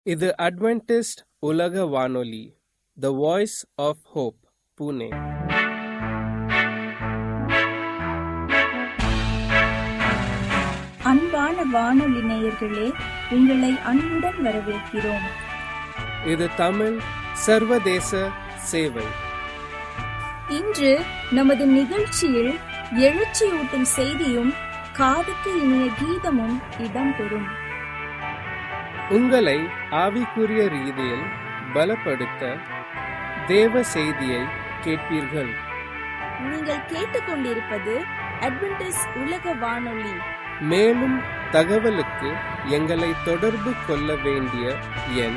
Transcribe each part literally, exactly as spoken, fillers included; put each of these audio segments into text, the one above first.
இது அட்வென்டிஸ்ட் உலக வானொலி, the voice of hope, Pune. அன்பான வானொலி நேயர்களே, உங்களை அன்புடன் வரவேற்கிறோம். இது தமிழ் சர்வதேச சேவை. இன்று நமது நிகழ்ச்சியில் எழுச்சியூட்டும் செய்தியும் காதுக்கு இனிய கீதமும் இடம்பெறும். உங்களை ஆவிக்குரிய ரீதியில் பலப்படுத்த தேவ செய்தியை கேட்பீர்கள். நீங்கள் கேட்டுக்கொண்டிருப்பது அட்வென்டிஸ்ட் உலக வானொலி. மேலும் தகவலுக்கு எங்களை தொடர்பு கொள்ள வேண்டிய எண்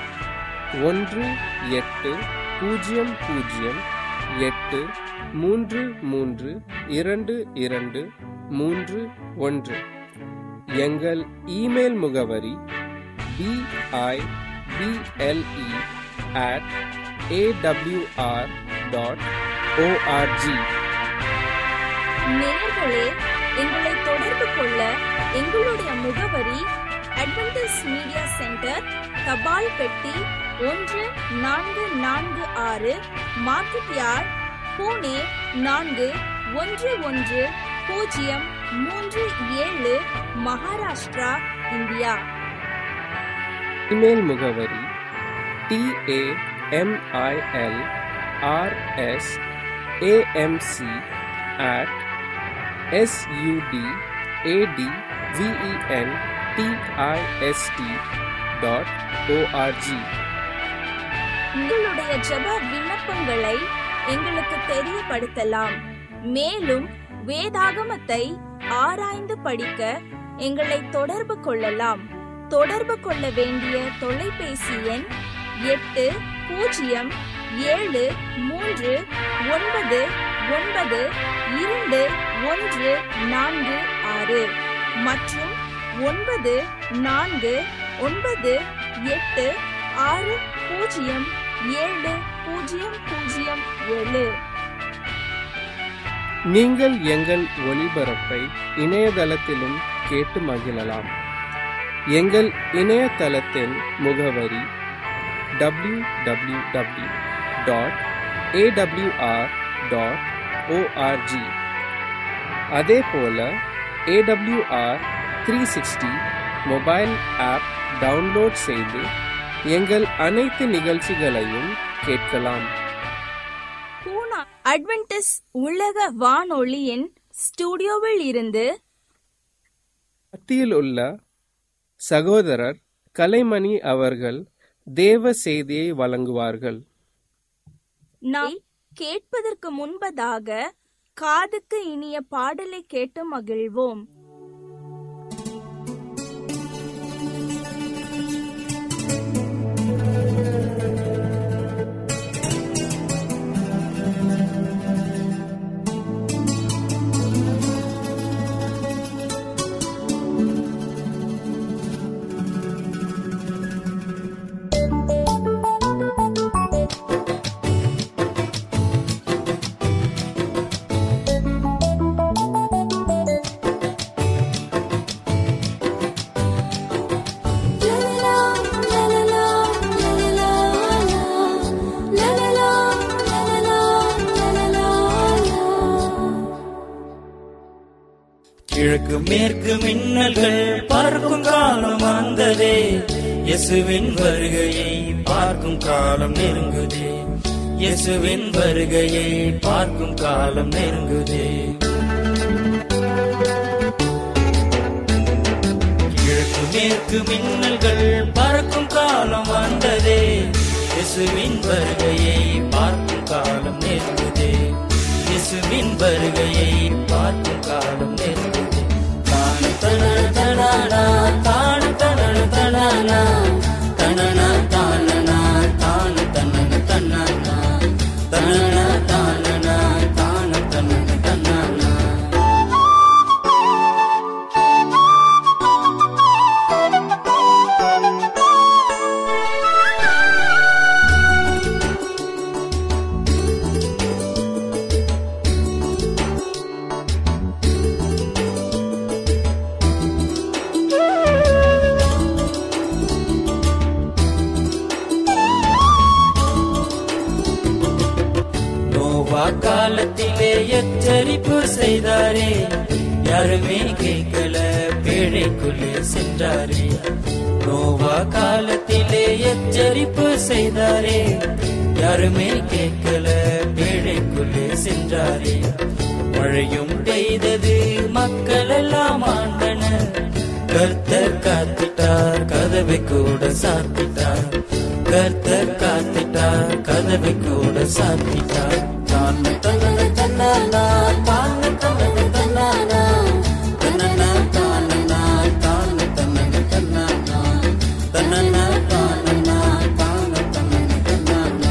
ஒன்று எட்டு பூஜ்ஜியம் பூஜ்ஜியம் எட்டு மூன்று மூன்று இரண்டு இரண்டு மூன்று ஒன்று. எங்கள் இமெயில் முகவரி B I B L E at A W R dot O R G. நேயர்களே, எங்களை தொடர்பு கொள்ள எங்களுடைய முகவரி அட்வென்டிஸ்ட் மீடியா சென்டர், தபால் பெட்டி ஒன்று நான்கு நான்கு ஆறு, மார்க்கெட் யார்ட், புனே நான்கு ஒன்று ஒன்று பூஜ்ஜியம் மூன்று ஏழு, மகாராஷ்டிரா, இந்தியா. இமெயில் முகவரி T A M I L R S A M C at S U D A D V E N T I S T dot O R G. உங்களுடைய ஜெப விண்ணப்பங்களை எங்களுக்கு தெரியப்படுத்தலாம். மேலும் வேதாகமத்தை ஆராய்ந்து படிக்க எங்களை தொடர்பு கொள்ளலாம். தொடர்பு கொள்ள வேண்டிய தொலைபேசி எண் எட்டு பூஜ்ஜியம் ஏழு மூன்று ஒன்பது ஒன்பது இரண்டு ஒன்று நான்கு ஆறு மற்றும் ஒன்பது நான்கு ஒன்பது எட்டு ஆறு பூஜ்ஜியம் ஏழு பூஜ்ஜியம் பூஜ்ஜியம் ஏழு. நீங்கள் எங்கள் ஒளிபரப்பை இணையதளத்திலும் கேட்டு மகிழலாம். எங்கள் இணையதளத்தின் முகவரி W W W dot A W R dot O R G. அதே போல A W R three sixty mobile app download செய்து எங்கள் அனைத்து நிகழ்ச்சிகளையும் கேட்கலாம். பூனா அட்வென்டிஸ்ட் உலக வானொலியின் ஸ்டுடியோவில் இருந்து மத்தியில் உள்ள சகோதரர் கலைமணி அவர்கள் தேவ செய்தியை வழங்குவார்கள். நாம் கேட்பதற்கு முன்பதாக காதுக்கு இனிய பாடலை கேட்டு மகிழ்வோம். கிழக்கு மேற்கு மின்னல்கள் பார்க்கும் காலம் வந்ததே, இயேசுவின் வருகையை பார்க்கும் காலம் நெருங்குதே, இயேசுவின் வருகையை பார்க்கும் காலம் நெருங்குதே. கிழக்கு மேற்கு மின்னல்கள் பார்க்கும் காலம் வந்ததே, இயேசுவின் வருகையை பார்க்கும் காலம் நெருங்குதே, இயேசுவின் வருகையை பார்க்கும் காலம் நெருங்குதே. தான தனன தனனா தான தனன தனனா தனனா தானனா தான தனன தனனா தனனா தானனா தான தனன தனனா. நோவா காலத்திலே எச்சரிப்பு செய்தாரே, யாருமே கேட்கல, பேழைக்குள்ளே சென்றாரே. நோவா காலத்திலே எச்சரிப்பு செய்தாரே, யாருமே கேட்கல, பேழைக்குள்ளே சென்றாரே. மழையும் பெய்தது, மக்கள் எல்லாம் ஆண்டனர். கர்த்தர் காத்திட்டார், கதவை கூட சாத்திட்டார். கர்த்தர் காத்திட்டார், கதவை கூட சாத்திட்டார். தான் தன்னன தன்னானா, தான் தன்னன தன்னானா, தன்னனா தானனா, தான் தன்னன தன்னானா, தன்னனா தானனா, தான் தன்னன தன்னானா.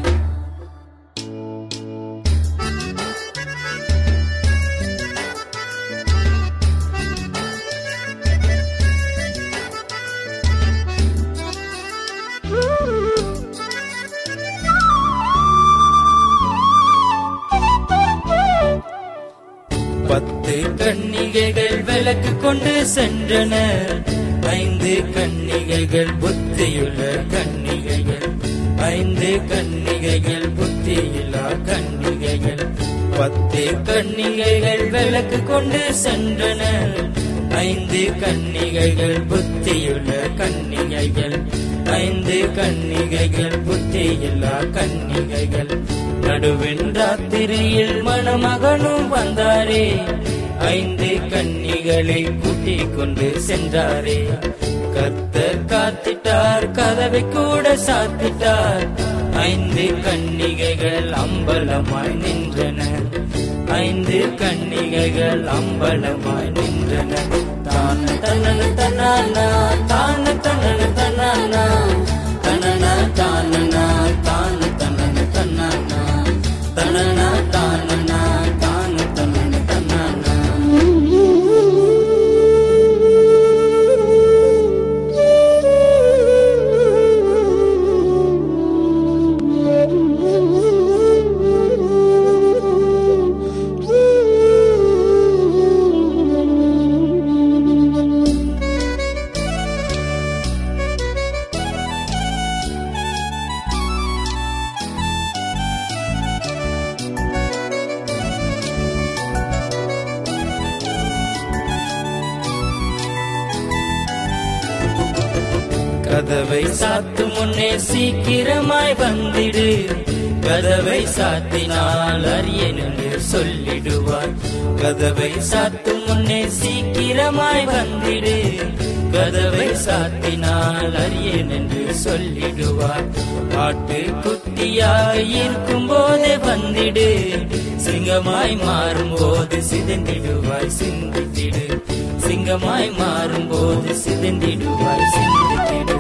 பத்து கன்னிகைகள் விளக்கு கொண்டு சென்றனர். ஐந்து கன்னிகைகள் புத்தியுள்ள கன்னிகைகள், ஐந்து கன்னிகைகள் புத்தியுள்ள கன்னிகைகள். பத்து கன்னிகைகள் விளக்கு கொண்டு சென்றனர். ஐந்து கன்னிகைகள் புத்தியுள்ள கன்னிகைகள், ஐந்து கன்னிகைகள் புத்தியுள்ள கன்னிகைகள். நடுவின் ராத்திரியில் மணமகனும் வந்தாரே, ஐந்து கன்னிகளை கூட்டிக் கொண்டு சென்றாரே. கர்த்தர் காத்திட்டார், கதவை கூட சாத்திட்டார். ஐந்து கன்னிகைகள் அம்பலமாய் நின்றனர். ஐந்து கன்னிகைகள் அம்பலமாய் நின்றனர். தான தன்னன தன்னானா, தான தன்னன தன்னானா, தன்னனா தானனா, தான தன்னன தன்னானா, தன்னனா தானனா, தான தன்னன தன்னானா. கதவை சாத்தும் முன்னே சீக்கிரமாய் வந்திடு. கதவை சாத்தினால் அரியன் என்று சொல்லிடுவார். கதவை சாத்தும் முன்னே சீக்கிரமாய் வந்திடு. கதவை சாத்தினால் அரியன் என்று சொல்லிடுவார். ஆட்டு குட்டியாய் இருக்கும் போதே வந்திடு. சிங்கமாய் மாறும் போது சிதைந்திடுவாய், சிந்தித்திடு. சிங்கமாய் மாறும் போது சிதைந்திடுவாய், சிந்தித்திடு.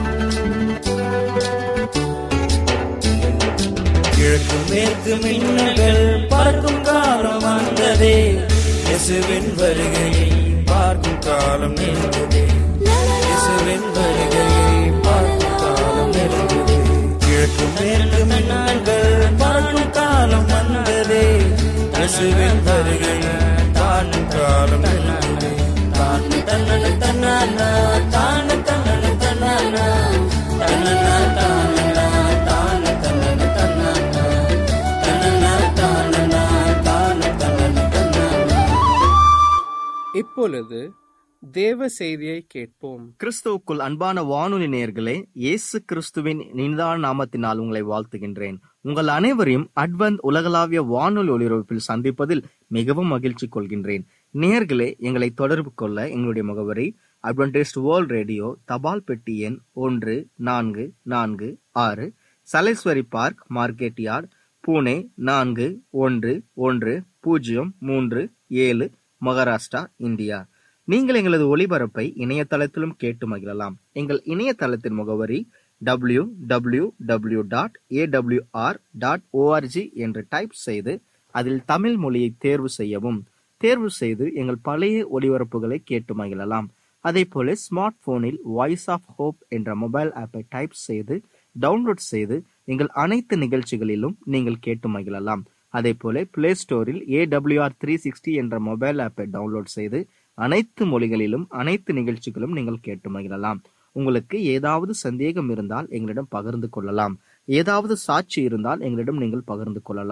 கிழக்கு மேற்கு மின்னல்கள் பார்க்கும் காலம் வந்ததே, இயேசுவின் வருகையை பார்க்கும் காலம் நெருங்குதே. இயேசுவின் வருகையை பார்க்கும் காலம் நெருங்குதே. கிழக்கு மேற்கு மின்னல்கள் பார்க்கும் காலம் வந்ததே, இயேசுவின் வருகையை பார்க்கும் காலம் நெருங்குதே. தான் தன்னன தன்னானா, தான் தன்னன தன்னானா, தன்னனா தானனா, தான் தன்னன தன்னானா, தன்னனா தானனா, தான் தன்னன தன்னானா. இப்பொழுது தேவ செய்தியை கேட்போம். கிறிஸ்துவுக்குள் அன்பான வானொலி நேயர்களே, இயேசு கிறிஸ்துவின் இனிதான நாமத்தினால் உங்களை வாழ்த்துகின்றேன். உங்கள் அனைவரையும் அட்வென்த் உலகளாவிய வானொலி ஒலிபரப்பில் சந்திப்பதில் மிகவும் மகிழ்ச்சி கொள்கின்றேன். நேயர்களே, எங்களை தொடர்பு கொள்ள எங்களுடைய முகவரி அட்வென்டிஸ்ட் வேர்ல்ட் ரேடியோ, தபால் பெட்டி எண் ஒன்று நான்கு நான்கு ஆறு, Saleshwari park, market yard, Pune நான்கு ஒன்று ஒன்று பூஜ்ஜியம் மூன்று ஏழு, மகாராஷ்டிரா, இந்தியா. நீங்கள் எங்களது ஒளிபரப்பை இணையதளத்திலும் கேட்டு மகிழலாம். எங்கள் இணையதளத்தின் முகவரி W W W dot A W R dot O R G என்று டைப் செய்து அதில் தமிழ் மொழியை தேர்வு செய்யவும். தேர்வு செய்து எங்கள் பழைய ஒளிபரப்புகளை கேட்டு மகிழலாம். அதே போல ஸ்மார்ட் போனில் வாய்ஸ் ஆஃப் ஹோப் என்ற மொபைல் ஆப்பை டைப் செய்து டவுன்லோட் செய்து எங்கள் அனைத்து நிகழ்ச்சிகளிலும் நீங்கள் கேட்டு மகிழலாம். அதே போல பிளே ஸ்டோரில் A W R three sixty என்ற மொபைல் ஆப்பை டவுன்லோட் செய்து அனைத்து மொழிகளிலும் அனைத்து நிகழ்ச்சிகளும் நீங்கள் கேட்டு மகிழலாம். உங்களுக்கு ஏதாவது சந்தேகம் இருந்தால் எங்களிடம் பகிர்ந்து கொள்ளலாம். ஏதாவது சாட்சி இருந்தால் எங்களிடம் நீங்கள் பகிர்ந்து கொள்ளலாம்.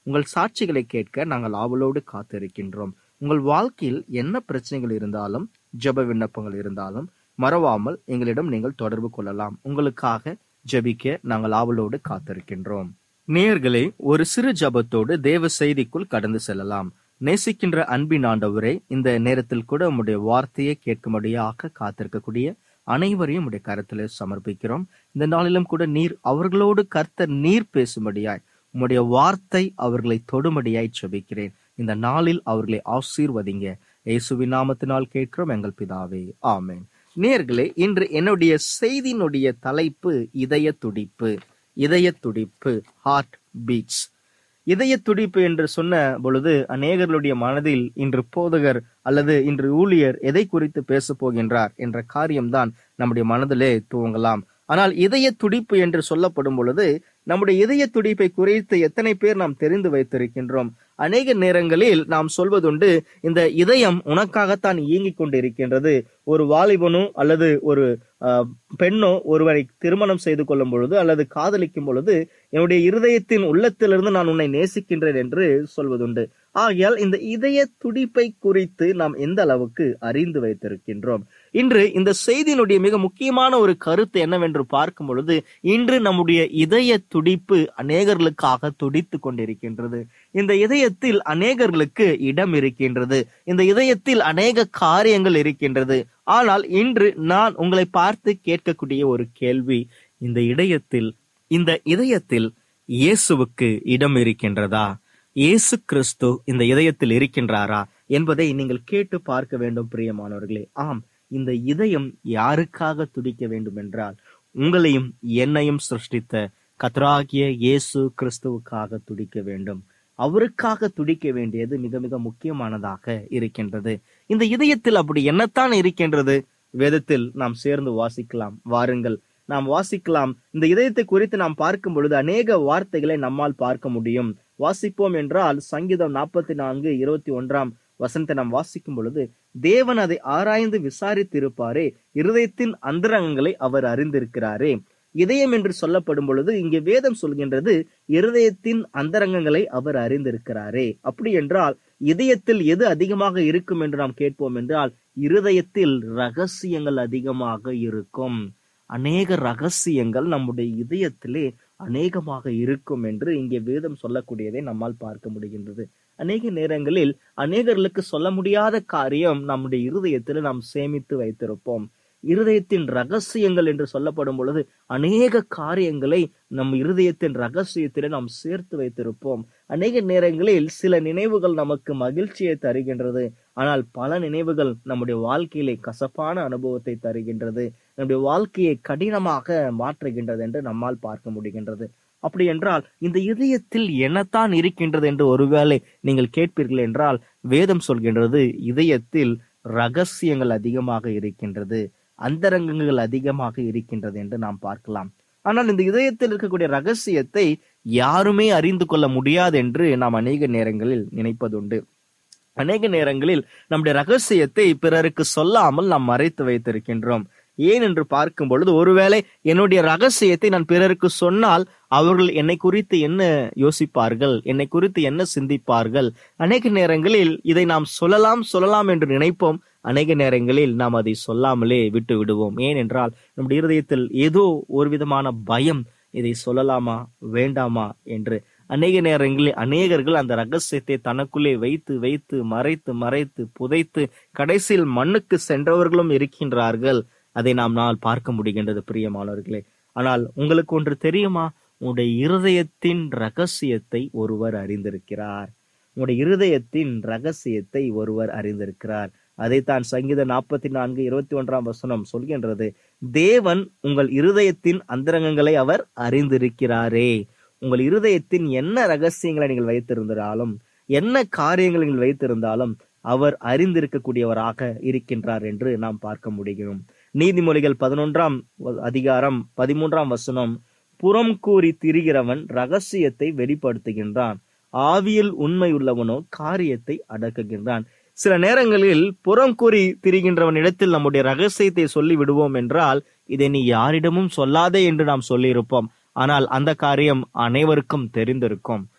உங்கள் சாட்சிகளை கேட்க நாங்கள் ஆவலோடு காத்திருக்கின்றோம். உங்கள் வாழ்க்கையில் என்ன பிரச்சனைகள் இருந்தாலும், ஜெப விண்ணப்பங்கள் இருந்தாலும் மறவாமல் எங்களிடம் நீங்கள் தொடர்பு கொள்ளலாம். உங்களுக்காக ஜெபிக்க நாங்கள் ஆவலோடு காத்திருக்கின்றோம். நேயர்களே, ஒரு சிறு ஜெபத்தோடு தேவ செய்திக்குள் கடந்து செல்லலாம். நேசிக்கின்ற அன்பின் ஆண்டவரே, இந்த நேரத்தில் கூட உம்முடைய வார்த்தையை கேட்கும்படியாக காத்திருக்கக்கூடிய அனைவரையும் உடைய கரத்திலே சமர்ப்பிக்கிறோம். இந்த நாளிலும் கூட நீர் அவர்களோடு கர்த்தர் நீர் பேசும்படியாய் உம்முடைய வார்த்தை அவர்களை தொடும்படியாய் ஜெபிக்கிறேன். இந்த நாளில் அவர்களை ஆசீர்வதிங்க. இயேசுவின் நாமத்தினால் கேட்கிறோம் எங்கள் பிதாவே, ஆமென். நேயர்களே, இன்று என்னுடைய செய்தியினுடைய தலைப்பு இதய துடிப்பு. இதய துடிப்பு, ஹார்ட் பீட்ஸ். இதய துடிப்பு என்று சொன்ன பொழுது அநேகர்களுடைய மனதில் இன்று போதகர் அல்லது இன்று ஊழியர் எதை குறித்து பேச போகின்றார் என்ற காரியம்தான் நம்முடைய மனதிலே துவங்கலாம். ஆனால் இதய துடிப்பு என்று சொல்லப்படும் பொழுது நம்முடைய இதய துடிப்பை குறித்து எத்தனை பேர் நாம் தெரிந்து வைத்திருக்கின்றோம்? அநேக நேரங்களில் நாம் சொல்வதுண்டு, இந்த இதயம் உனக்காகத்தான் இயங்கிக் கொண்டிருக்கின்றது. ஒரு வாலிபனோ அல்லது ஒரு பெண்ணோ ஒருவரை திருமணம் செய்து கொள்ளும் பொழுது அல்லது காதலிக்கும் பொழுது என்னுடைய இருதயத்தின் உள்ளத்திலிருந்து நான் உன்னை நேசிக்கின்றேன் என்று சொல்வதுண்டு. ஆகையால் இந்த இதய துடிப்பை குறித்து நாம் எந்த அளவுக்கு அறிந்து வைத்திருக்கின்றோம்? இன்று இந்த செய்தியினுடைய மிக முக்கியமான ஒரு கருத்து என்னவென்று பார்க்கும் பொழுது, இன்று நம்முடைய இதய துடிப்பு அநேகர்களுக்காக துடித்து கொண்டிருக்கின்றது. இந்த இதயத்தில் அநேகர்களுக்கு இடம் இருக்கின்றது. இந்த இதயத்தில் அநேக காரியங்கள் இருக்கின்றது. ஆனால் இன்று நான் உங்களை பார்த்து கேட்கக்கூடிய ஒரு கேள்வி, இந்த இதயத்தில் இந்த இதயத்தில் இயேசுவுக்கு இடம் இருக்கின்றதா? இயேசு கிறிஸ்து இந்த இதயத்தில் இருக்கின்றாரா என்பதை நீங்கள் கேட்டு பார்க்க வேண்டும் பிரியமானவர்களே. ஆம், இந்த இதயம் யாருக்காக துடிக்க வேண்டும் என்றால், உங்களையும் என்னையும் சிருஷ்டித்த கர்த்தராகிய இயேசு கிறிஸ்துவுக்காக துடிக்க வேண்டும். அவருக்காக துடிக்க வேண்டியது மிக மிக முக்கியமானதாக இருக்கின்றது. இந்த இதயத்தில் அப்படி என்னத்தான் இருக்கின்றது? வேதத்தில் நாம் சேர்ந்து வாசிக்கலாம். வாருங்கள், நாம் வாசிக்கலாம். இந்த இதயத்தை குறித்து நாம் பார்க்கும் பொழுது அநேக வார்த்தைகளை நம்மால் பார்க்க முடியும். வாசிப்போம் என்றால் சங்கீதம் நாற்பத்தி நான்கு இருபத்தி ஒன்றாம் வசனத்தை நாம் வாசிக்கும் பொழுது, தேவன் அதை ஆராய்ந்து விசாரித்திருப்பாரே, இருதயத்தின் அந்தரங்கங்களை அவர் அறிந்திருக்கிறாரே. இதயம் என்று சொல்லப்படும் பொழுது இங்கே வேதம் சொல்கின்றது, இருதயத்தின் அந்தரங்கங்களை அவர் அறிந்திருக்கிறாரே. அப்படி என்றால் இதயத்தில் எது அதிகமாக இருக்கும் என்று நாம் கேட்போம் என்றால், இருதயத்தில் ரகசியங்கள் அதிகமாக இருக்கும். அநேக ரகசியங்கள் நம்முடைய இதயத்திலே அநேகமாக இருக்கும் என்று இங்கே வேதம் சொல்லக்கூடியதை நம்மால் பார்க்க முடிகின்றது. அநேக நேரங்களில் அநேகர்களுக்கு சொல்ல முடியாத காரியம் நம்முடைய இருதயத்தில் நாம் சேமித்து வைத்திருப்போம். இருதயத்தின் ரகசியங்கள் என்று சொல்லப்படும் பொழுது அநேக காரியங்களை நம் இருதயத்தின் ரகசியத்திலே நாம் சேர்த்து வைத்திருப்போம். அநேக நேரங்களில் சில நினைவுகள் நமக்கு மகிழ்ச்சியை தருகின்றது. ஆனால் பல நினைவுகள் நம்முடைய வாழ்க்கையிலே கசப்பான அனுபவத்தை தருகின்றது, நம்முடைய வாழ்க்கையை கடினமாக மாற்றுகின்றது என்று நம்மால் பார்க்க முடிகின்றது. அப்படி என்றால் இந்த இதயத்தில் என்னத்தான் இருக்கின்றது என்று ஒருவேளை நீங்கள் கேட்பீர்கள் என்றால், வேதம் சொல்கின்றது இதயத்தில் ரகசியங்கள் அதிகமாக இருக்கின்றது, அந்தரங்கங்கள் அதிகமாக இருக்கின்றது என்று நாம் பார்க்கலாம். ஆனால் இந்த இதயத்தில் இருக்கக்கூடிய ரகசியத்தை யாருமே அறிந்து கொள்ள முடியாது என்று நாம் அநேக நேரங்களில் நினைப்பதுண்டு. அநேக நேரங்களில் நம்முடைய ரகசியத்தை பிறருக்கு சொல்லாமல் நாம் மறைத்து வைத்திருக்கின்றோம். ஏன் என்று பார்க்கும் பொழுது, ஒருவேளை என்னுடைய ரகசியத்தை நான் பிறருக்கு சொன்னால் அவர்கள் என்னை குறித்து என்ன யோசிப்பார்கள், என்னை குறித்து என்ன சிந்திப்பார்கள்? அநேக நேரங்களில் இதை நாம் சொல்லலாம் சொல்லலாம் என்று நினைப்போம். அநேக நேரங்களில் நாம் அதை சொல்லாமலே விட்டு விடுவோம். ஏனென்றால் நம்முடைய இருதயத்தில் ஏதோ ஒரு விதமான பயம், இதை சொல்லலாமா வேண்டாமா என்று. அநேக நேரங்களில் அநேகர்கள் அந்த ரகசியத்தை தனக்குள்ளே வைத்து வைத்து மறைத்து மறைத்து புதைத்து கடைசியில் மண்ணுக்கு சென்றவர்களும் இருக்கின்றார்கள். அதை நாம் நாள் பார்க்க முடிகின்றது பிரியமானவர்களே. ஆனால் உங்களுக்கு ஒன்று தெரியுமா? உங்களுடைய இருதயத்தின் ரகசியத்தை ஒருவர் அறிந்திருக்கிறார். உங்களுடைய இருதயத்தின் ரகசியத்தை ஒருவர் அறிந்திருக்கிறார். அதைத்தான் சங்கீதம் நாற்பத்தி நான்கு இருபத்தி ஒன்றாம் வசனம் சொல்கின்றது. தேவன் உங்கள் இருதயத்தின் அந்தரங்கங்களை அவர் அறிந்திருக்கிறாரே. உங்கள் இருதயத்தின் என்ன ரகசியங்களை நீங்கள் வைத்திருந்தாலும், என்ன காரியங்களை நீங்கள் வைத்திருந்தாலும் அவர் அறிந்திருக்கக்கூடியவராக இருக்கின்றார் என்று நாம் பார்க்க முடியும். நீதிமொழிகள் பதினொன்றாம் அதிகாரம் பதிமூன்றாம் வசனம், புறம் கூறி திரிகிறவன் ரகசியத்தை வெளிப்படுத்துகின்றான், ஆவியில் உண்மை உள்ளவனோ காரியத்தை அடக்குகின்றான். சில நேரங்களில் புறம் கூறி திரிகின்றவன் இடத்தில் நம்முடைய ரகசியத்தை சொல்லி விடுவோம் என்றால், இதை நீ யாரிடமும் சொல்லாதே என்று நாம் சொல்லி இருப்போம். ஆனால் அந்த காரியம் அனைவருக்கும் தெரிந்திருக்கும்.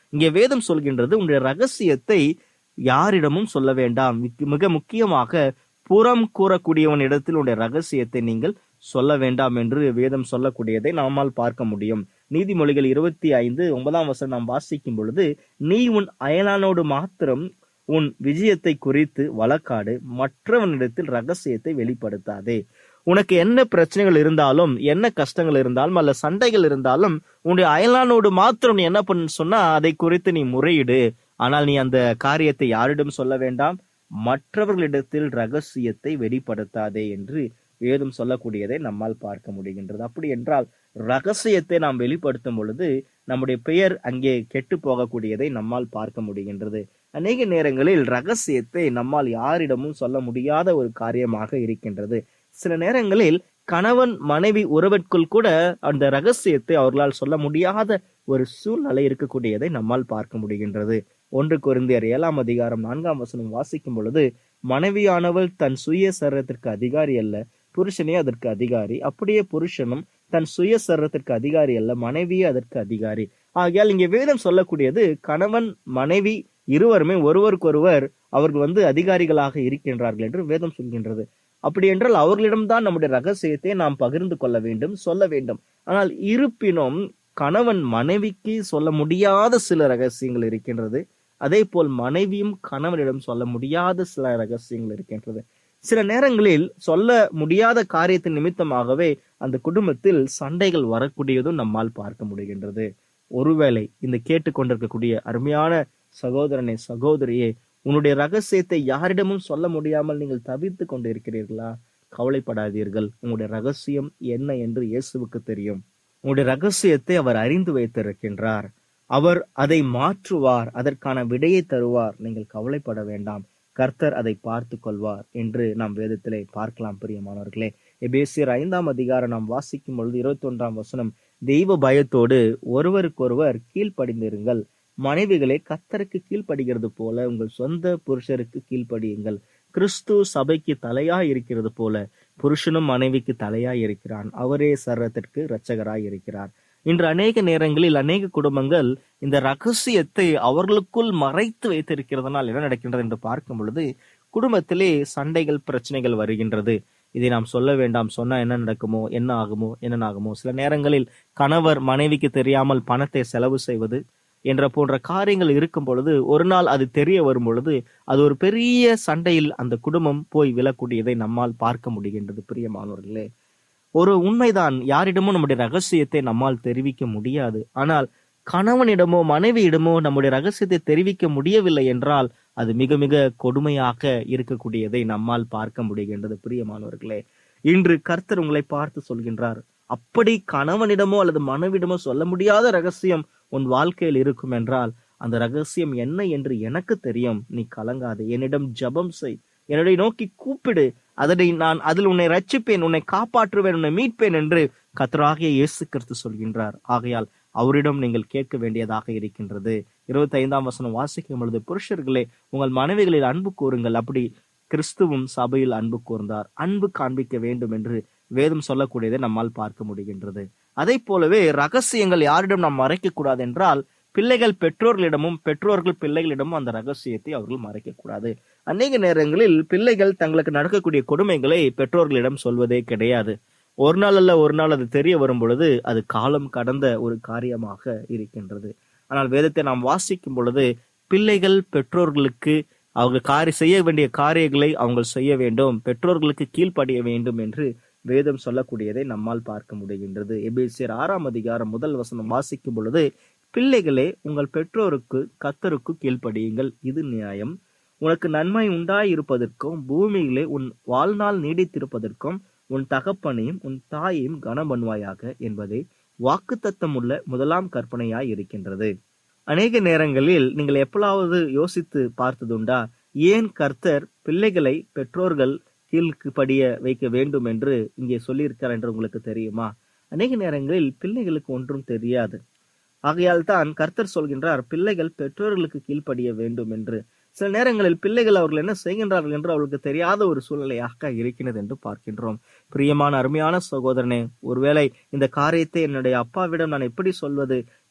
இங்கே வேதம் சொல்கின்றது, உன்னுடைய ரகசியத்தை யாரிடமும் சொல்ல வேண்டாம். மிக முக்கியமாக புறம் கூறக்கூடியவன் இடத்தில் உன்னுடைய ரகசியத்தை நீங்கள் சொல்ல வேண்டாம் என்று வேதம் சொல்லக்கூடியதை நம்மால் பார்க்க முடியும். நீதிமொழிகள் இருபத்தி ஐந்து ஒன்பதாம் வசனம் நாம் வாசிக்கும் பொழுது, நீ உன் அயலானோடு மாத்திரம் உன் விஜயத்தை குறித்து வழக்காடு, மற்றவனிடத்தில் ரகசியத்தை வெளிப்படுத்தாதே. உனக்கு என்ன பிரச்சனைகள் இருந்தாலும், என்ன கஷ்டங்கள் இருந்தாலும், அல்ல சண்டைகள் இருந்தாலும், உன்னுடைய அயலானோடு மாத்திரம் நீ என்ன பண்ணு சொன்னா அதை குறித்து நீ முறையிடு. ஆனால் நீ அந்த காரியத்தை யாரிடம் சொல்ல வேண்டாம், மற்றவர்களிடத்தில் ரகசியத்தை வெளிப்படுத்தாதே என்று வேதம் சொல்லக்கூடியதை நம்மால் பார்க்க முடிகின்றது. அப்படி என்றால் ரகசியத்தை நாம் வெளிப்படுத்தும் பொழுது நம்முடைய பெயர் அங்கே கெட்டு போகக்கூடியதை நம்மால் பார்க்க முடிகின்றது. அநேக நேரங்களில் ரகசியத்தை நம்மால் யாரிடமும் சொல்ல முடியாத ஒரு காரியமாக இருக்கின்றது. சில நேரங்களில் கணவன் மனைவி உறவிற்குள் கூட அந்த ரகசியத்தை அவர்களால் சொல்ல முடியாத ஒரு சூழ்நிலை இருக்கக்கூடியதை நம்மால் பார்க்க முடிகின்றது. ஒன்று கொரிந்தியர் ஏழாம் அதிகாரம் நான்காம் வசனம் வாசிக்கும் பொழுது, மனைவியானவள் தன் சுய சரீரத்திற்கு அதிகாரி அல்ல, புருஷனே அதற்கு அதிகாரி. அப்படியே புருஷனும் தன் சுய சரீரத்திற்கு அதிகாரி அல்ல, மனைவியே அதற்கு அதிகாரி. ஆகையால் இங்கே வேதம் சொல்லக்கூடியது, கணவன் மனைவி இருவருமே ஒருவருக்கொருவர் அவர்கள் வந்து அதிகாரிகளாக இருக்கின்றார்கள் என்று வேதம் சொல்கின்றது. அப்படி என்றால் அவர்களிடம்தான் நம்முடைய ரகசியத்தை நாம் பகிர்ந்து கொள்ள வேண்டும், சொல்ல வேண்டும். ஆனால் இருப்பினும் கணவன் மனைவிக்கு சொல்ல முடியாத சில ரகசியங்கள் இருக்கின்றது. அதே போல் மனைவியும் கணவனிடம் சொல்ல முடியாத சில ரகசியங்கள் இருக்கின்றது. சில நேரங்களில் சொல்ல முடியாத காரியத்தின் நிமித்தமாகவே அந்த குடும்பத்தில் சண்டைகள் வரக்கூடியதும் நம்மால் பார்க்க முடிகின்றது. ஒருவேளை இந்த கேட்டுக்கொண்டிருக்கக்கூடிய அருமையான சகோதரனே, சகோதரியே, உன்னுடைய ரகசியத்தை யாரிடமும் சொல்ல முடியாமல் நீங்கள் தவித்து கொண்டு இருக்கிறீர்களா? கவலைப்படாதீர்கள். உங்களுடைய ரகசியம் என்ன என்று இயேசுவுக்கு தெரியும். உங்களுடைய ரகசியத்தை அவர் அறிந்து வைத்திருக்கின்றார். அவர் அதை மாற்றுவார், அதற்கான விடையை தருவார். நீங்கள் கவலைப்பட வேண்டாம், கர்த்தர் அதை பார்த்து கொள்வார் என்று நாம் வேதத்திலே பார்க்கலாம். பிரியமானவர்களே, எபேசியர் ஐந்தாம் அதிகாரம் நாம் வாசிக்கும் பொழுது இருபத்தி ஒன்றாம் வசனம், தெய்வ பயத்தோடு ஒருவருக்கொருவர் கீழ்ப்படிந்திருங்கள், மனைவிகளே கர்த்தருக்கு கீழ்ப்படுகிறது போல உங்கள் சொந்த புருஷருக்கு கீழ்ப்படியுங்கள். கிறிஸ்து சபைக்கு தலையாய் இருக்கிறது போல புருஷனும் மனைவிக்கு தலையாய் இருக்கிறான், அவரே சரீரத்திற்கு இரட்சகராய் இருக்கிறார். இன்று அநேக நேரங்களில் அநேக குடும்பங்கள் இந்த ரகசியத்தை அவர்களுக்குள் மறைத்து வைத்திருக்கிறதுனால் என்ன நடக்கின்றது என்று பார்க்கும் பொழுது குடும்பத்திலே சண்டைகள், பிரச்சனைகள் வருகின்றது. இதை நாம் சொல்ல வேண்டாம், சொன்னா என்ன நடக்குமோ, என்ன ஆகுமோ, என்ன ஆகுமோ. சில நேரங்களில் கணவர் மனைவிக்கு தெரியாமல் பணத்தை செலவு செய்வது என்ற போன்ற காரியங்கள் இருக்கும் பொழுது ஒரு நாள் அது தெரிய வரும் பொழுது அது ஒரு பெரிய சண்டையில் அந்த குடும்பம் போய் விழக்கூடியதை நம்மால் பார்க்க முடிகின்றது. பிரியமானவர்களே, ஒரு உண்மைதான், யாரிடமோ நம்முடைய ரகசியத்தை நம்மால் தெரிவிக்க முடியாது. ஆனால் கணவனிடமோ மனைவியிடமோ நம்முடைய ரகசியத்தை தெரிவிக்க முடியவில்லை என்றால் அது மிக மிக கொடுமையாக இருக்கக்கூடியதை நம்மால் பார்க்க முடிகின்றது. பிரியமானவர்களே, இன்று கர்த்தர் உங்களை பார்த்து சொல்கின்றார், அப்படி கணவனிடமோ அல்லது மனைவிடமோ சொல்ல முடியாத ரகசியம் உன் வாழ்க்கையில் இருக்கும் என்றால் அந்த ரகசியம் என்ன என்று எனக்கு தெரியும். நீ கலங்காது, என்னிடம் ஜெபம் செய், என்னுடைய நோக்கி கூப்பிடு, அதனை நான் அதில் உன்னை ரட்சிப்பேன், உன்னை காப்பாற்றுவேன், உன்னை மீட்பேன் என்று கர்த்தராகிய இயேசு கிறிஸ்து சொல்கின்றார். ஆகையால் அவரிடம் நீங்கள் கேட்க வேண்டியதாக இருக்கின்றது. இருபத்தி ஐந்தாம் வசனம் வாசிக்கும் பொழுது, புருஷர்களே உங்கள் மனைவிகளில் அன்பு கூறுங்கள், அப்படி கிறிஸ்துவும் சபையில் அன்பு கூர்ந்தார், அன்பு காண்பிக்க வேண்டும் என்று வேதம் சொல்லக்கூடியதை நம்மால் பார்க்க முடிகின்றது. அதே போலவே ரகசியங்கள் யாரிடம் நாம் மறைக்க கூடாது என்றால் பிள்ளைகள் பெற்றோர்களிடமும் பெற்றோர்கள் பிள்ளைகளிடமும் அந்த ரகசியத்தை அவர்கள் மறைக்க கூடாது. அநேக நேரங்களில் பிள்ளைகள் தங்களுக்கு நடக்கக்கூடிய கொடுமைகளை பெற்றோர்களிடம் சொல்வதே கிடையாது. ஒரு நாள் அல்ல ஒரு நாள் அது தெரிய வரும் பொழுது அது காலம் கடந்த ஒரு காரியமாக இருக்கின்றது. ஆனால் வேதத்தை நாம் வாசிக்கும் பொழுது பிள்ளைகள் பெற்றோர்களுக்கு அவர்கள் காரி செய்ய வேண்டிய காரியங்களை அவங்க செய்ய வேண்டும், பெற்றோர்களுக்கு கீழ்ப்படிய வேண்டும் என்று வேதம் சொல்லக்கூடியதை நம்மால் பார்க்க முடிகின்றது. எபேசியர் ஆறாம் அதிகாரம் முதல் வசனம் வாசிக்கும் பொழுது, பிள்ளைகளே உங்கள் பெற்றோருக்கு கர்த்தருக்கு கீழ்ப்படியுங்கள், இது நியாயம். உனக்கு நன்மை உண்டாயிருப்பதற்கும் பூமியிலே உன் வாழ்நாள் நீடித்திருப்பதற்கும் உன் தகப்பனையும் உன் தாயையும் கனம் பண்ணுவாயாக என்பதே வாக்குத்தத்தம் உள்ள முதலாம் கற்பனையாய் இருக்கின்றது. அநேக நேரங்களில் நீங்கள் எப்பளாவது யோசித்து பார்த்ததுண்டா, ஏன் கர்த்தர் பிள்ளைகளை பெற்றோர்கள் கீழ்ப்படிய வைக்க வேண்டும் என்று இங்கே சொல்லியிருக்கார் என்று உங்களுக்கு தெரியுமா? அநேக நேரங்களில் பிள்ளைகளுக்கு ஒன்றும் தெரியாது. ஆகையால் தான் கர்த்தர் சொல்கின்றார், பிள்ளைகள் பெற்றோர்களுக்கு கீழ்ப்படிய வேண்டும் என்று. சில நேரங்களில் பிள்ளைகள் அவர்கள் என்ன செய்கின்றார்கள் என்று அவர்களுக்கு தெரியாத ஒரு சூழ்நிலையாக இருக்கிறது என்று பார்க்கின்றோம். பிரியமான அருமையான சகோதரனே, ஒருவேளை இந்த காரியத்தை என்னுடைய அப்பாவிடம் நான் எப்படி சொல்வது,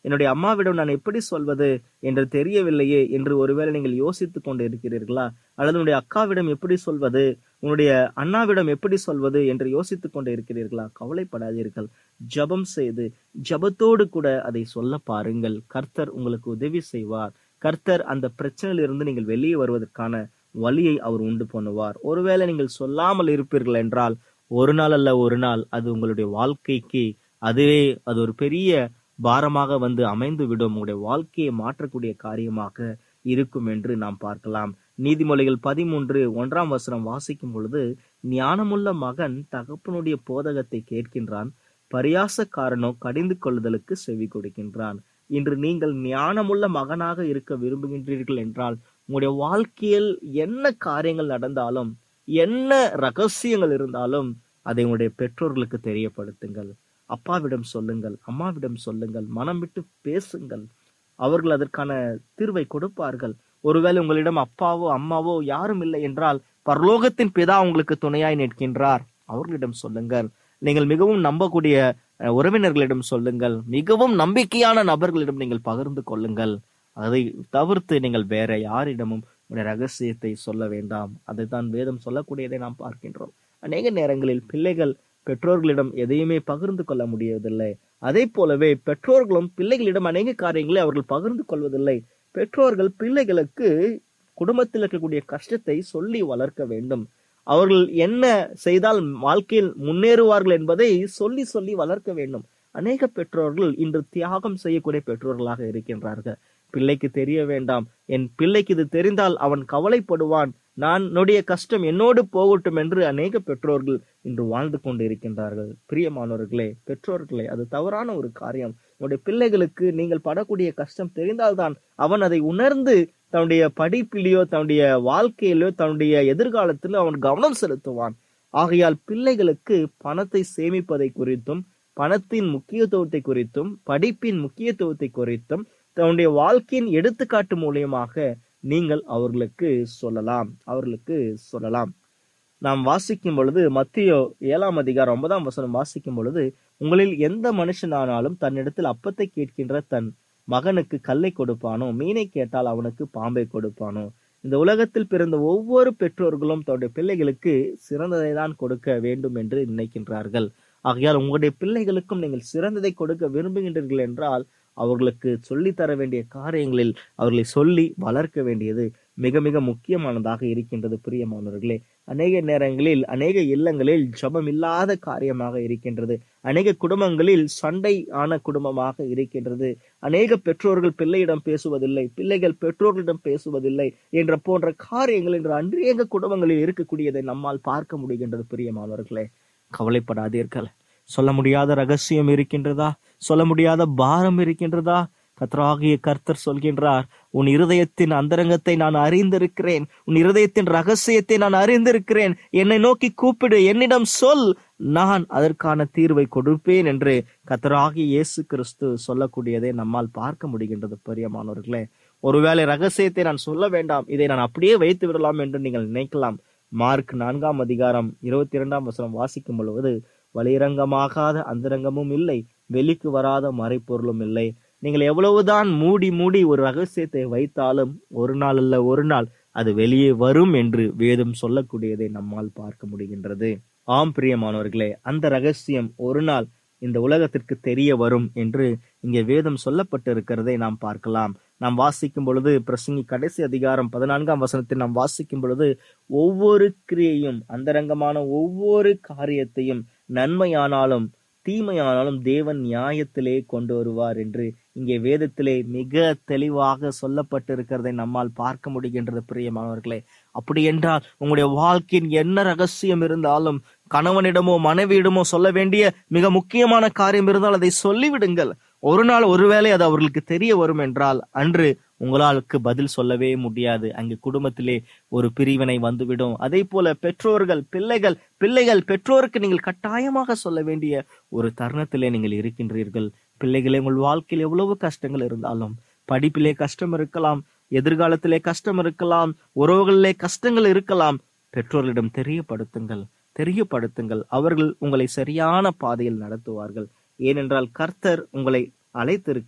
என்னுடைய அம்மாவிடம் நான் எப்படி சொல்வது என்று தெரியவில்லையே என்று ஒருவேளை நீங்கள் யோசித்துக் கொண்டு இருக்கிறீர்களா? அல்லது உன்னுடைய அக்காவிடம் எப்படி சொல்வது, உன்னுடைய அண்ணாவிடம் எப்படி சொல்வது என்று யோசித்துக் கொண்டு இருக்கிறீர்களா? கவலைப்படாதீர்கள். ஜபம் செய்து ஜபத்தோடு கூட அதை சொல்ல பாருங்கள். கர்த்தர் உங்களுக்கு உதவி செய்வார். கர்த்தர் அந்த பிரச்சனையிலிருந்து நீங்கள் வெளியே வருவதற்கான வழியை அவர் உண்டு பண்ணுவார். ஒருவேளை நீங்கள் சொல்லாமல் இருப்பீர்கள் என்றால் ஒரு நாள் அல்ல ஒரு நாள் அது உங்களுடைய வாழ்க்கைக்கு அதுவே அது ஒரு பெரிய பாரமாக வந்து அமைந்து விடும். உங்களுடைய வாழ்க்கையை மாற்றக்கூடிய காரியமாக இருக்கும் என்று நாம் பார்க்கலாம். நீதிமொழிகள் பதிமூன்று ஒன்றாம் வசனம் வாசிக்கும் பொழுது, ஞானமுள்ள மகன் தகப்பனுடைய போதகத்தை கேட்கின்றான், பரியாசக்காரனோ கடிந்து கொள்ளுதலுக்கு செவி கொடுக்கின்றான். இன்று நீங்கள் ஞானமுள்ள மகனாக இருக்க விரும்புகின்றீர்கள் என்றால் உங்களுடைய வாழ்க்கையில் என்ன காரியங்கள் நடந்தாலும் என்ன ரகசியங்கள் இருந்தாலும் அதை உங்களுடைய பெற்றோர்களுக்கு தெரியப்படுத்துங்கள். அப்பாவிடம் சொல்லுங்கள், அம்மாவிடம் சொல்லுங்கள், மனம் விட்டு பேசுங்கள். அவர்கள் அதற்கான தீர்வை கொடுப்பார்கள். ஒருவேளை உங்களிடம் அப்பாவோ அம்மாவோ யாரும் இல்லை என்றால் பரலோகத்தின் பிதா உங்களுக்கு துணையாய் நிற்கின்றார். அவர்களிடம் சொல்லுங்கள். நீங்கள் மிகவும் நம்பக்கூடிய உறவினர்களிடம் சொல்லுங்கள். மிகவும் நம்பிக்கையான நபர்களிடம் நீங்கள் பகிர்ந்து கொள்ளுங்கள். அதை தவிர்த்து நீங்கள் வேற யாரிடமும் உடைய ரகசியத்தை சொல்ல வேண்டாம். அதைத்தான் வேதம் சொல்லக்கூடியதை நாம் பார்க்கின்றோம். அநேக நேரங்களில் பிள்ளைகள் பெற்றோர்களிடம் எதையுமே பகிர்ந்து கொள்ள முடியவில்லை. அதே போலவே பெற்றோர்களும் பிள்ளைகளிடம் அநேக காரியங்களை அவர்கள் பகிர்ந்து கொள்வதில்லை. பெற்றோர்கள் பிள்ளைகளுக்கு குடும்பத்தில் இருக்கக்கூடிய கஷ்டத்தை சொல்லி வளர்க்க வேண்டும். அவர்கள் என்ன செய்தால் வாழ்க்கையில் முன்னேறுவார்கள் என்பதை சொல்லி சொல்லி வளர்க்க வேண்டும். அநேக பெற்றோர்கள் இன்று தியாகம் செய்யக்கூடிய பெற்றோர்களாக இருக்கின்றார்கள். பிள்ளைக்கு தெரிய வேண்டாம், என் பிள்ளைக்கு இது தெரிந்தால் அவன் கவலைப்படுவான், நான் என்னுடைய கஷ்டம் என்னோடு போகட்டும் என்று அநேக பெற்றோர்கள் இன்று வாழ்ந்து கொண்டு இருக்கின்றார்கள். பிரியமானவர்களே, பெற்றோர்களே, அது தவறான ஒரு காரியம். உங்களுடைய பிள்ளைகளுக்கு நீங்கள் படக்கூடிய கஷ்டம் தெரிந்தால்தான் அவன் அதை உணர்ந்து தன்னுடைய படிப்பிலேயோ தன்னுடைய வாழ்க்கையிலோ தன்னுடைய எதிர்காலத்திலோ அவன் கவனம் செலுத்துவான். ஆகையால் பிள்ளைகளுக்கு பணத்தை சேமிப்பதை குறித்தும் பணத்தின் முக்கியத்துவத்தை குறித்தும் படிப்பின் முக்கியத்துவத்தை குறித்தும் தன்னுடைய வாழ்க்கையின் எடுத்துக்காட்டு மூலியமாக நீங்கள் அவர்களுக்கு சொல்லலாம் அவர்களுக்கு சொல்லலாம் நாம் வாசிக்கும் பொழுது மத்தேயு ஏழாம் அதிகாரம் ஒன்பதாம் வசனம் வாசிக்கும் பொழுது, உங்களில் எந்த மனுஷனானாலும் தன்னிடத்தில் அப்பத்தை கேட்கின்ற தன் மகனுக்கு கல்லை கொடுப்பானோ, மீனை கேட்டால் அவனுக்கு பாம்பை கொடுப்பானோ? இந்த உலகத்தில் பிறந்த ஒவ்வொரு பெற்றோர்களும் தன்னுடைய பிள்ளைகளுக்கு சிறந்ததை தான் கொடுக்க வேண்டும் என்று நினைக்கின்றார்கள். ஆகையால் உங்களுடைய பிள்ளைகளுக்கும் நீங்கள் சிறந்ததை கொடுக்க விரும்புகின்றீர்கள் என்றால் அவர்களுக்கு சொல்லி தர வேண்டிய காரியங்களில் அவர்களை சொல்லி வளர்க்க வேண்டியது மிக மிக முக்கியமானதாக இருக்கின்றது. பிரியமானவர்களே, அநேக நேரங்களில் அநேக இல்லங்களில் ஜபம் இல்லாத காரியமாக இருக்கின்றது. அநேக குடும்பங்களில் சண்டை ஆன குடும்பமாக இருக்கின்றது. அநேக பெற்றோர்கள் பிள்ளையிடம் பேசுவதில்லை, பிள்ளைகள் பெற்றோர்களிடம் பேசுவதில்லை என்ற போன்ற காரியங்கள் இன்று அநேக குடும்பங்களில் இருக்கக்கூடியதை நம்மால் பார்க்க முடிகின்றது. பிரியமானவர்களே, கவலைப்படாதீர்கள். சொல்ல முடியாத ரகசியம் இருக்கின்றதா? சொல்ல முடியாத பாரம் இருக்கின்றதா? கர்த்தராகிய கர்த்தர் சொல்கின்றார், உன் இருதயத்தின் அந்தரங்கத்தை நான் அறிந்திருக்கிறேன், உன் இருதயத்தின் ரகசியத்தை நான் அறிந்திருக்கிறேன், என்னை நோக்கி கூப்பிடு, என்னிடம் சொல், நான் அதற்கான தீர்வை கொடுப்பேன் என்று கர்த்தராகிய இயேசு கிறிஸ்து சொல்லக்கூடியதை நம்மால் பார்க்க முடிகின்றது. பிரியமானவர்களே, ஒருவேளை ரகசியத்தை நான் சொல்ல வேண்டாம், இதை நான் அப்படியே வைத்து விடலாம் என்று நீங்கள் நினைக்கலாம். மார்க் நான்காம் அதிகாரம் இருபத்தி இரண்டாம் வசனம் வாசிக்கும் பொழுது, வலிரங்கமாகாத அந்தரங்கமும் இல்லை, வெளிக்கு வராத மறைப்பொருளும் இல்லை. நீங்கள் எவ்வளவுதான் மூடி மூடி ஒரு ரகசியத்தை வைத்தாலும் ஒரு நாள் அல்ல ஒரு நாள் அது வெளியே வரும் என்று வேதம் சொல்லக்கூடியதை நம்மால் பார்க்க முடிகின்றது. ஆம் பிரியமானவர்களே, அந்த ரகசியம் ஒரு நாள் இந்த உலகத்திற்கு தெரிய வரும் என்று இங்கே வேதம் சொல்லப்பட்டு இருக்கிறதை நாம் பார்க்கலாம். நாம் வாசிக்கும் பொழுது பிரசங்கி கடைசி அதிகாரம் பதினான்காம் வசனத்தில் நாம் வாசிக்கும் பொழுது, ஒவ்வொரு கிரியையும் அந்தரங்கமான ஒவ்வொரு காரியத்தையும் நன்மையானாலும் தீமையானாலும் தேவன் நியாயத்திலே கொண்டு வருவார் என்று இங்கே வேதத்திலே மிக தெளிவாக சொல்லப்பட்டிருக்கிறதை நம்மால் பார்க்க முடிகின்றது. பிரியமானவர்களே, அப்படி என்றால் உங்களுடைய வாழ்க்கையின் என்ன ரகசியம் இருந்தாலும், கணவனிடமோ மனைவியிடமோ சொல்ல வேண்டிய மிக முக்கியமான காரியம் இருந்தால் அதை சொல்லிவிடுங்கள். ஒரு நாள் ஒருவேளை அது அவர்களுக்கு தெரிய வரும் என்றால் அன்று உங்களுக்கு பதில் சொல்லவே முடியாது. அங்கு குடும்பத்திலே ஒரு பிரிவினை வந்துவிடும். அதே போல பெற்றோர்கள் பிள்ளைகள் பிள்ளைகள் பெற்றோருக்கு நீங்கள் கட்டாயமாக சொல்ல வேண்டிய ஒரு தருணத்திலே நீங்கள் இருக்கின்றீர்கள். பிள்ளைகளே, உங்கள் வாழ்க்கையில் எவ்வளவு கஷ்டங்கள் இருந்தாலும், படிப்பிலே கஷ்டம் இருக்கலாம், எதிர்காலத்திலே கஷ்டம் இருக்கலாம், உறவுகளிலே கஷ்டங்கள் இருக்கலாம், பெற்றோர்களிடம் தெரியப்படுத்துங்கள் தெரியப்படுத்துங்கள் அவர்கள் உங்களை சரியான பாதையில் நடத்துவார்கள். ஏனென்றால் கர்த்தர் உங்களை அழைத்திருக்கிறார்.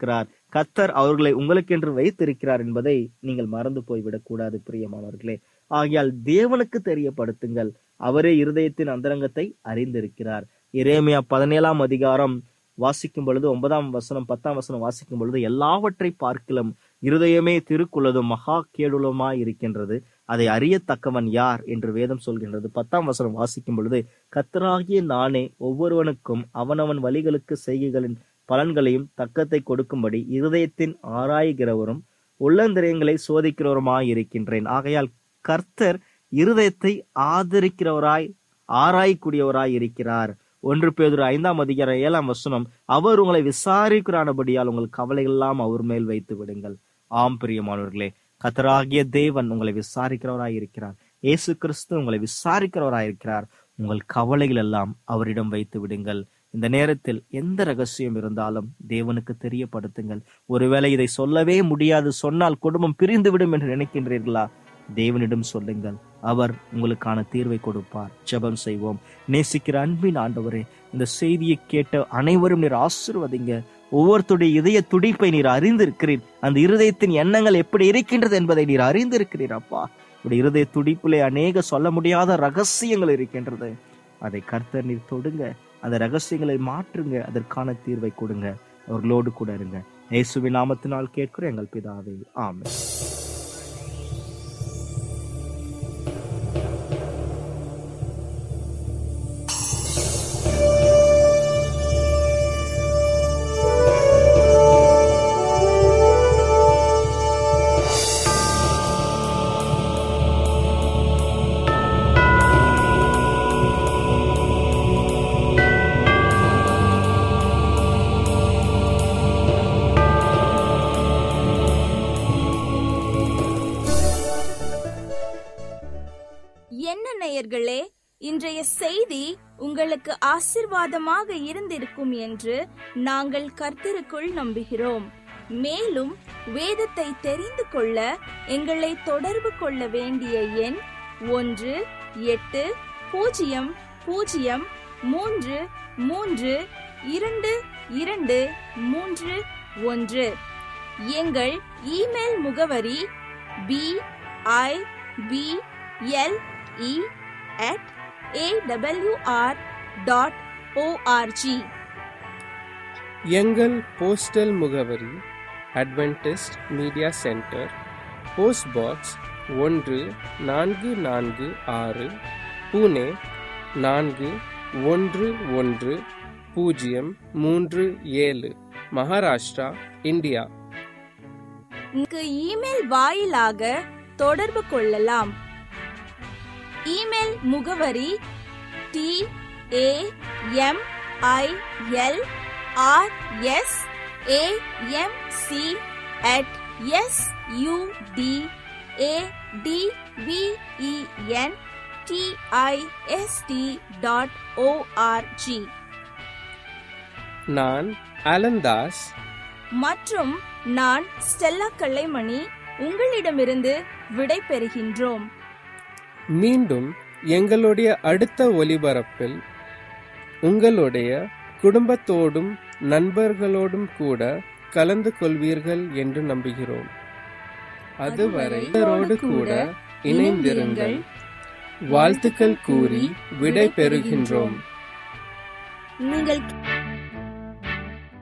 கர்த்தர் அவர்களை உங்களுக்கென்று வைத்திருக்கிறார் என்பதை நீங்கள் மறந்து போய்விடக் கூடாது பிரியமானவர்களே. ஆகையால் தேவனுக்கு தெரியப்படுத்துங்கள், அவரே இருதயத்தின் அந்தரங்கத்தை அறிந்திருக்கிறார். எரேமியா பதினேழாம் அதிகாரம் வாசிக்கும் பொழுது ஒன்பதாம் வசனம் பத்தாம் வசனம் வாசிக்கும் பொழுது, எல்லாவற்றை பார்க்கிலும் இருதயமே திருக்குள்ளதும் மகா கேடுலமாய் இருக்கின்றது, அதை அறியத்தக்கவன் யார் என்று வேதம் சொல்கின்றது. பத்தாம் வசனம் வாசிக்கும் பொழுது, கர்த்தராகிய நானே ஒவ்வொருவனுக்கும் அவனவன் வழிகளுக்கு செய்கைகளின் பலன்களையும் தக்கத்தை கொடுக்கும்படி இருதயத்தின் ஆராய்கிறவரும் உள்ளந்திரியங்களை சோதிக்கிறவருமாய் இருக்கின்றேன். ஆகையால் கர்த்தர் இருதயத்தை ஆதரிக்கிறவராய் ஆராயக்கூடியவராய் இருக்கிறார். ஒன்று பேதுரு ஐந்தாம் அதிகாரம் ஏழாம் வசனம், அவர் உங்களை விசாரிக்கிறானபடியால் உங்கள் கவலைகள் எல்லாம் அவர் மேல் வைத்து விடுங்கள். ஆம் பிரியமானவர்களே, கர்த்தராகிய தேவன் உங்களை விசாரிக்கிறவராய் இருக்கிறார். இயேசு கிறிஸ்து உங்களை விசாரிக்கிறவராய் இருக்கிறார். உங்கள் கவலைகள் எல்லாம் அவரிடம் வைத்து விடுங்கள். இந்த நேரத்தில் எந்த ரகசியம் இருந்தாலும் தேவனுக்கு தெரியப்படுத்துங்கள். ஒருவேளை இதை சொல்லவே முடியாது, சொன்னால் குடும்பம் பிரிந்து விடும் என்று நினைக்கின்றீர்களா? தேவனிடம் சொல்லுங்கள், அவர் உங்களுக்கான தீர்வை கொடுப்பார். ஜெபம் செய்வோம். நேசிக்கிற அன்பின் ஆண்டவரே, இந்த செய்தியை கேட்ட அனைவரும் நீர் ஆசீர்வதிங்க. ஒவ்வொருத்தருடைய இதய துடிப்பை நீர் அறிந்திருக்கிறீர். அந்த இருதயத்தின் எண்ணங்கள் எப்படி இருக்கின்றது என்பதை நீர் அறிந்திருக்கிறீர். அப்பா, உடைய இருதய துடிப்பிலே அநேக சொல்ல முடியாத ரகசியங்கள் இருக்கின்றது. அதை கர்த்தர் நீர் தொடுங்க, அந்த ரகசியங்களை மாற்றுங்க, அதற்கான தீர்வை கொடுங்க. அவர்களோடு கூட இருங்க. இயேசுவின் நாமத்தினால் கேட்கிறோம் எங்கள் பிதாவே, ஆமென். என்ன நேயர்களே, இன்றைய செய்தி உங்களுக்கு ஆசீர்வாதமாக இருந்திருக்கும் என்று நாங்கள் கர்த்தருக்குள் நம்புகிறோம். மேலும் வேதத்தை தெரிந்து கொள்ள எங்களை தொடர்பு கொள்ள வேண்டிய எண் ஒன்று எட்டு பூஜ்ஜியம் பூஜ்ஜியம் மூன்று மூன்று இரண்டு இரண்டு மூன்று ஒன்று. எங்கள் இமெயில் முகவரி B I B L E at A W R dot org. எங்கள் போஸ்டல் முகவரி Adventist media centre, post box ஒன்று நான்கு நான்கு ஆறு, புனே நான்கு ஒன்று ஒன்று பூஜ்ஜியம் மூன்று ஏழு, மகாராஷ்டிரா, இந்தியா. இமெயில் வாயிலாக தொடர்பு கொள்ளலாம். இமெயில் முகவரி T A M I L R S A M C at S U D A D V E N T I S T dot org. நான் அலந்தாஸ் மற்றும் நான் ஸ்டெல்லா கலைமணி உங்களிடமிருந்து விடை பெறுகின்றோம். மீண்டும் எங்களுடைய அடுத்த ஒலிபரப்பில் உங்களுடைய குடும்பத்தோடும் நண்பர்களோடும் கூட கலந்து கொள்வீர்கள் என்று நம்புகிறோம். அதுவரை இவரோடு கூட இணைந்திருங்கள். வாழ்த்துக்கள் கூறி விடை பெறுகின்றோம். நீங்கள்